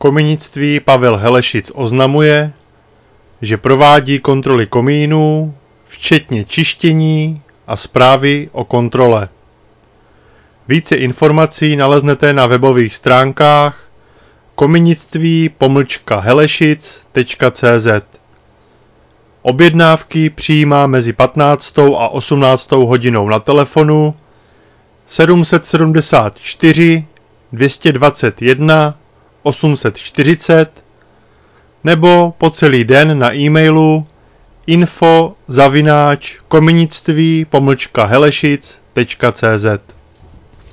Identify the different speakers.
Speaker 1: Kominictví Pavel Helešic oznamuje, že provádí kontroly komínů, včetně čištění a zprávy o kontrole. Více informací naleznete na webových stránkách kominictví-helešic.cz. Objednávky přijímá mezi 15. a 18. hodinou na telefonu 774 221 840 nebo po celý den na e-mailu info@kominictví-helešic.cz.